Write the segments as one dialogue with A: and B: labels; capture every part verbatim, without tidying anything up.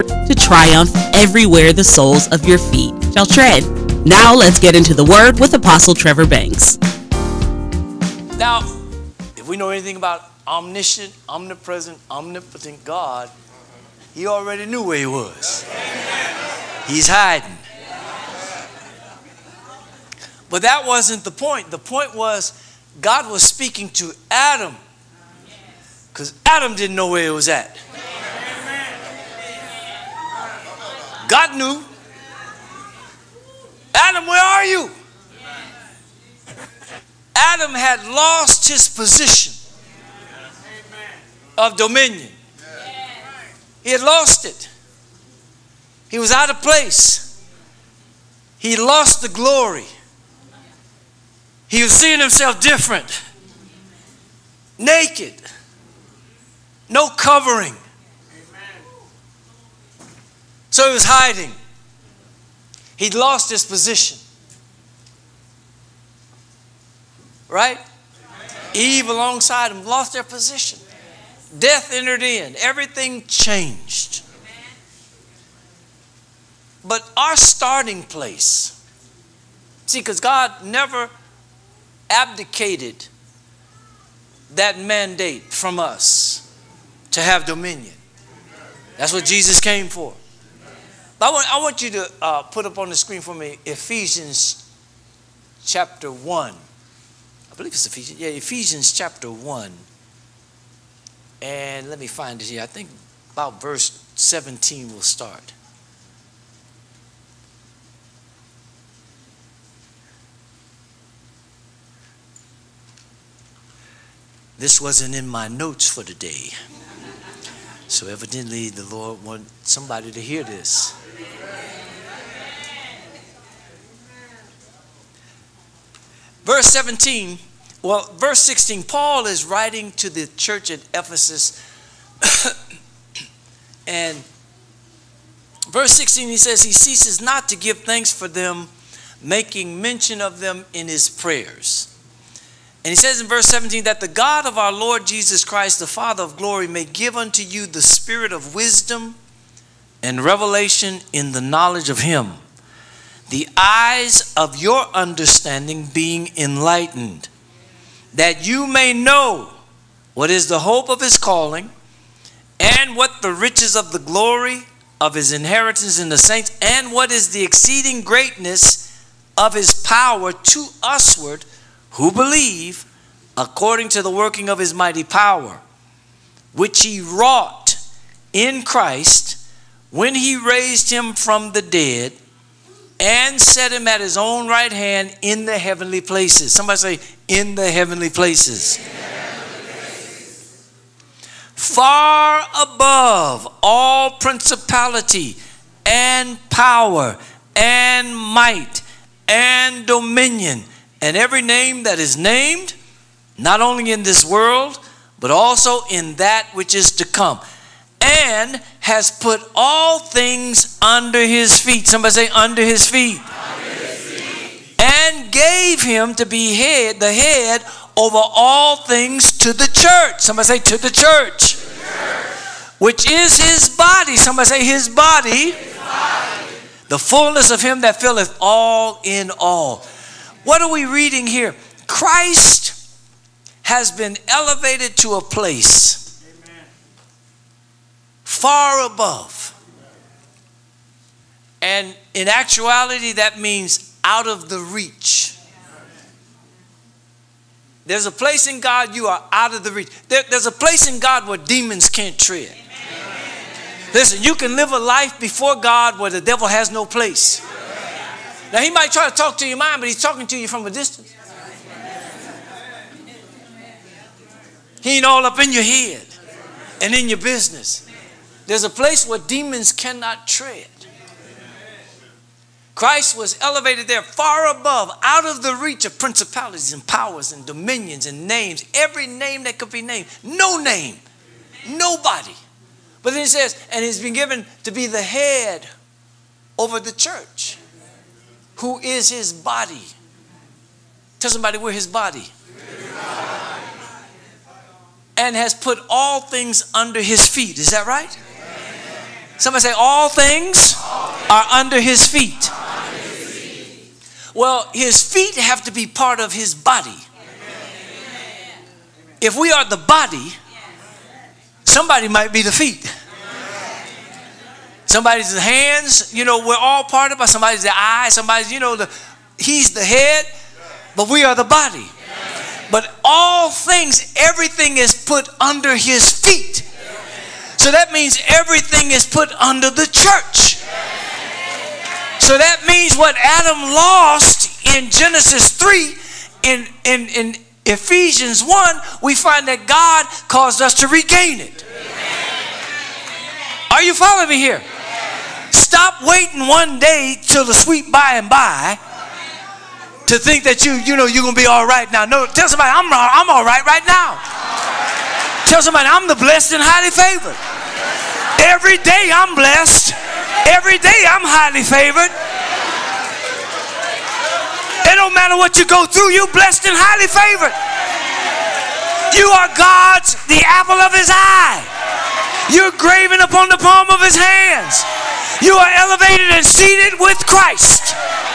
A: to triumph everywhere the soles of your feet shall tread. Now let's get into the Word with Apostle Trevor Banks.
B: Now, if we know anything about omniscient, omnipresent, omnipotent God, he already knew where he was. He's hiding. But that wasn't the point. The point was God was speaking to Adam because Adam didn't know where he was at. God knew. Adam, where are you? Adam had lost his position of dominion. He had lost it. He was out of place. He lost the glory. He was seeing himself different. Naked. No covering. So he was hiding. He'd lost his position. Right? Eve alongside him lost their position. Death entered in. Everything changed. But our starting place, see, because God never abdicated that mandate from us to have dominion. That's what Jesus came for. I want, I want you to uh, put up on the screen for me Ephesians chapter one. I believe it's Ephesians. Yeah, Ephesians chapter one. And let me find it here. I think about verse seventeen will start. This wasn't in my notes for today. So evidently the Lord wanted somebody to hear this. Verse seventeen, well, verse sixteen, Paul is writing to the church at Ephesus. And verse sixteen, he says, he ceases not to give thanks for them, making mention of them in his prayers. And he says in verse seventeen that the God of our Lord Jesus Christ, the Father of glory, may give unto you the spirit of wisdom and revelation in the knowledge of him, the eyes of your understanding being enlightened, that you may know what is the hope of his calling, and what the riches of the glory of his inheritance in the saints, and what is the exceeding greatness of his power to usward who believe, according to the working of his mighty power, which he wrought in Christ when he raised him from the dead and set him at his own right hand in the heavenly places. Somebody say, in the heavenly places. In the heavenly places. Far above all principality and power and might and dominion, and every name that is named, not only in this world, but also in that which is to come, and has put all things under his feet. Somebody say, under his feet. Under his feet. And gave him to be head, the head over all things to the church. Somebody say, to the church. To the church. Which is his body. Somebody say, his body. His body. The fullness of him that filleth all in all. What are we reading here? Christ has been elevated to a place Amen. Far above. And in actuality, that means out of the reach. There's a place in God you are out of the reach. There, there's a place in God where demons can't tread. Amen. Listen, you can live a life before God where the devil has no place. Now, he might try to talk to your mind, but he's talking to you from a distance. He ain't all up in your head and in your business. There's a place where demons cannot tread. Christ was elevated there far above, out of the reach of principalities and powers and dominions and names. Every name that could be named. No name. Nobody. But then he says, and he's been given to be the head over the church, who is his body. Tell somebody, we're his body. And has put all things under his feet. Is that right? Somebody say, all things are under his feet. Well, his feet have to be part of his body. If we are the body, somebody might be the feet. Somebody's the hands, you know, we're all part of it. Somebody's the eye, somebody's, you know, the he's the head, but we are the body. But all things, everything is put under his feet. So that means everything is put under the church. So that means what Adam lost in Genesis three, in, in, in Ephesians one, we find that God caused us to regain it. Are you following me here? Stop waiting one day till the sweet by and by to think that you, you know, you're going to be all right now. No, tell somebody, I'm, I'm all right right now. Tell somebody, I'm the blessed and highly favored. Every day I'm blessed. Every day I'm highly favored. It don't matter what you go through, you're blessed and highly favored. You are God's, the apple of his eye. You're graven upon the palm of his hands. You are elevated and seated with Christ.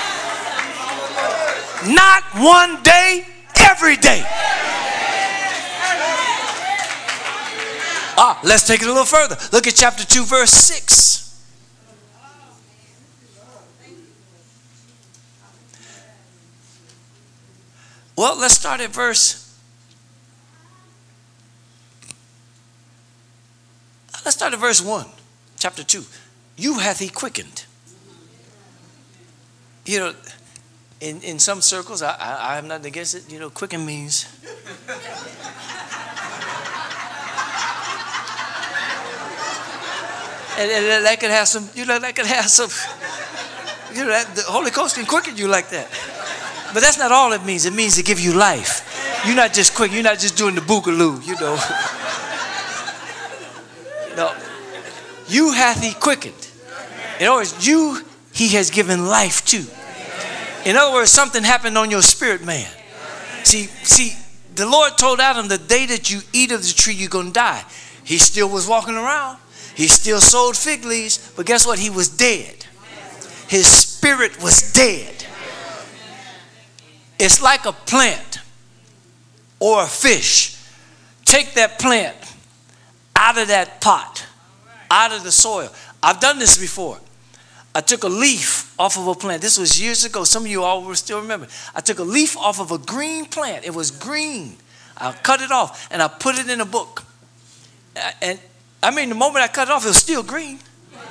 B: Not one day, every day. Ah, let's take it a little further. Look at chapter two, verse six. Well, let's start at verse. Let's start at verse one, chapter two. You hath he quickened. You know, in, in some circles, I, I, I'm not against it. You know, quicken means. and, and that could have some, you know, that could have some, you know, that, the Holy Ghost can quicken you like that. But that's not all it means. It means to give you life. You're not just quick. You're not just doing the boogaloo, you know. No. You hath he quickened. In other words, you he has given life to. In other words, something happened on your spirit, man. See, see, the Lord told Adam, the day that you eat of the tree, you're going to die. He still was walking around. He still sowed fig leaves. But guess what? He was dead. His spirit was dead. It's like a plant or a fish. Take that plant out of that pot, out of the soil. I've done this before. I took a leaf off of a plant. This was years ago. Some of you all will still remember. I took a leaf off of a green plant. It was green. I cut it off and I put it in a book. And I mean, the moment I cut it off, it was still green.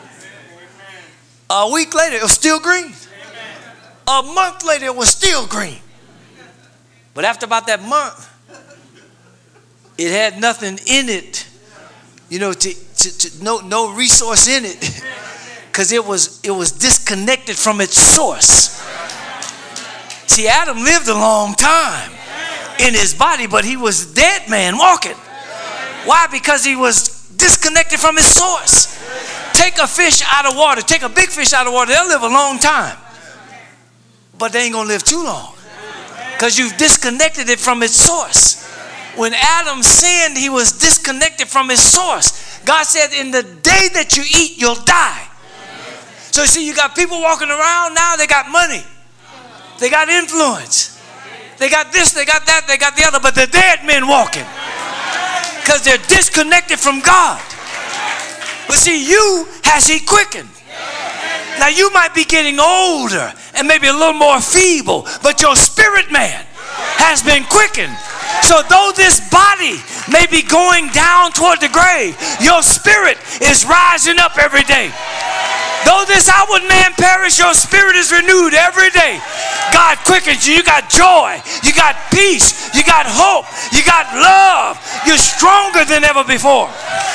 B: A week later, it was still green. A month later, it was still green. But after about that month, it had nothing in it, you know, to, to, to no no resource in it, because it was it was disconnected from its source. See, Adam lived a long time in his body, but he was a dead man walking. Why? Because he was disconnected from his source. Take a fish out of water, take a big fish out of water, they'll live a long time, but they ain't gonna live too long. Because you've disconnected it from its source. When Adam sinned, he was disconnected from his source. God said, in the day that you eat, you'll die. So you see, you got people walking around now, they got money. They got influence. They got this, they got that, they got the other, but they're dead men walking. Because they're disconnected from God. But see, you has he quickened. Now you might be getting older and maybe a little more feeble, but your spirit man has been quickened. So though this body may be going down toward the grave, your spirit is rising up every day. Though this outward man perish, your spirit is renewed every day. God quickens you. You got joy. You got peace. You got hope. You got love. You're stronger than ever before.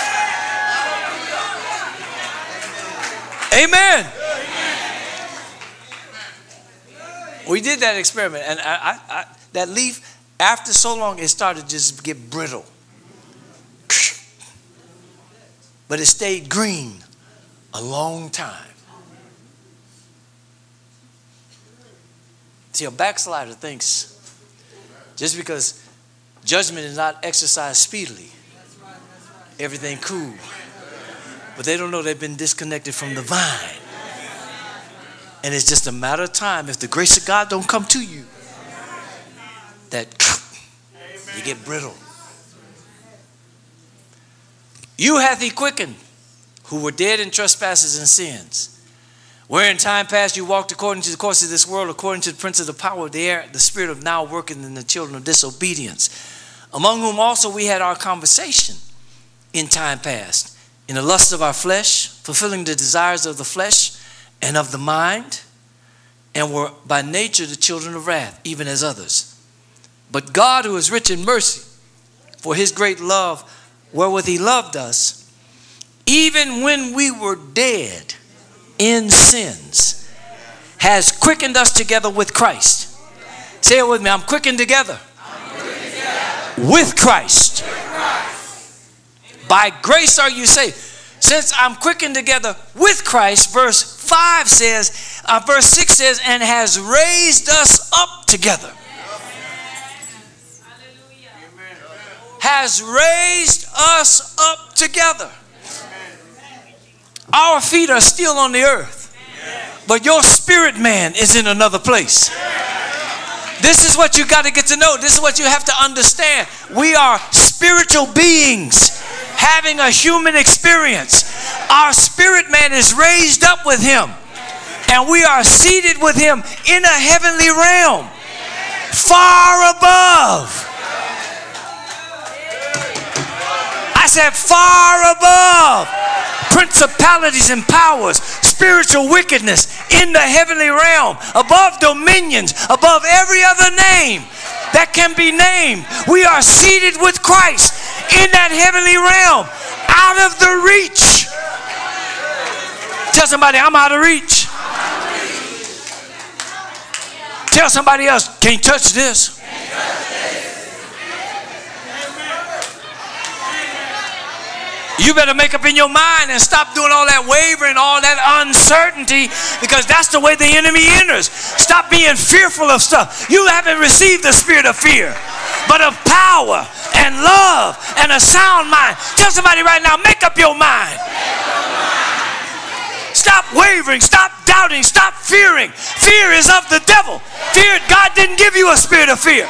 B: Amen. We did that experiment, and I, I, I, that leaf, after so long, it started to just get brittle. But it stayed green a long time. See, a backslider thinks just because judgment is not exercised speedily, everything cool. but they don't know they've been disconnected from the vine. And it's just a matter of time. If the grace of God don't come to you, that you get brittle. You hath he quickened, who were dead in trespasses and sins, where in time past you walked according to the course of this world, according to the prince of the power of the air, the spirit of now working in the children of disobedience, among whom also we had our conversation in time past, in the lust of our flesh, fulfilling the desires of the flesh and of the mind, and were by nature the children of wrath, even as others. But God, who is rich in mercy, for his great love wherewith he loved us, even when we were dead in sins, has quickened us together with Christ. Say it with me. I'm quickened together, I'm quickened together. With Christ. With Christ. By grace are you saved. Since I'm quickened together with Christ, verse five says, uh, verse six says, and has raised us up together. Has raised us up together. Our feet are still on the earth, but your spirit man is in another place. This is what you got to get to know. This is what you have to understand. We are spiritual beings having a human experience. Our spirit man is raised up with him, and we are seated with him in a heavenly realm, far above. I said far above principalities and powers, spiritual wickedness in the heavenly realm, above dominions, above every other name that can be named. We are seated with Christ in that heavenly realm, out of the reach. Tell somebody, I'm out of reach. Tell somebody else, can't touch this. You better make up in your mind and stop doing all that wavering, all that uncertainty, because that's the way the enemy enters. Stop being fearful of stuff. You haven't received the spirit of fear, but of power and love and a sound mind. Tell somebody right now, make up your mind. Stop wavering, stop doubting, stop fearing. Fear is of the devil. Fear, God didn't give you a spirit of fear.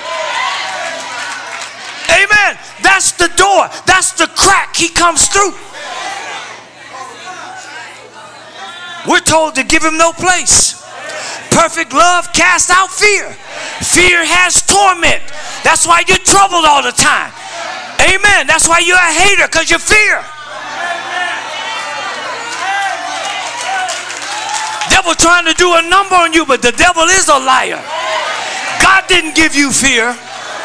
B: Amen. That's the door. That's the crack he comes through. We're told to give him no place. Perfect love casts out fear. Fear has torment. That's why you're troubled all the time. Amen. That's why you're a hater, because you fear. Devil trying to do a number on you, but the devil is a liar. God didn't give you fear.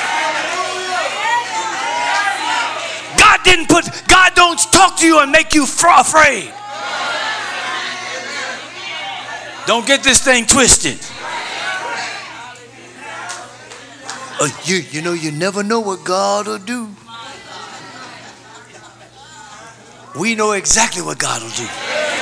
B: God didn't put, God don't talk to you and make you afraid. Don't get this thing twisted. Uh, you, you know, you never know what God will do. We know exactly what God will do.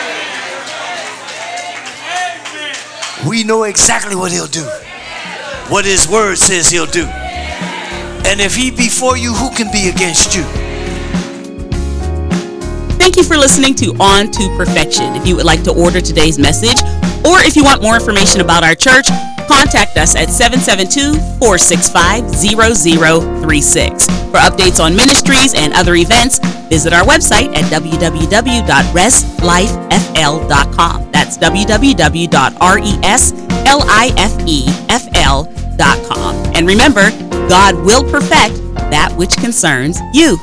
B: We know exactly what he'll do. What his word says he'll do. And if he be for you, who can be against you?
A: Thank you for listening to On to Perfection. If you would like to order today's message, or if you want more information about our church, contact us at seven seven two, four six five, zero zero three six. For updates on ministries and other events, visit our website at w w w dot rest life f l dot com. That's w w w dot rest life f l dot com. And remember, God will perfect that which concerns you.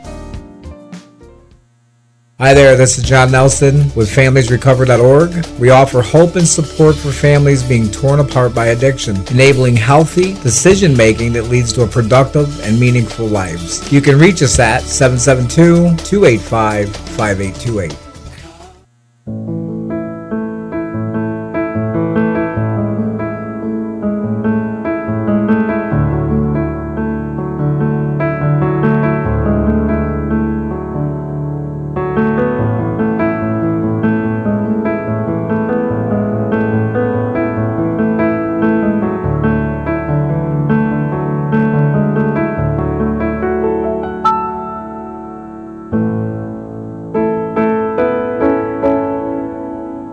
C: Hi there, this is John Nelson with families recover dot org. We offer hope and support for families being torn apart by addiction, enabling healthy decision-making that leads to a productive and meaningful lives. You can reach us at seven seven two, two eight five, five eight two eight.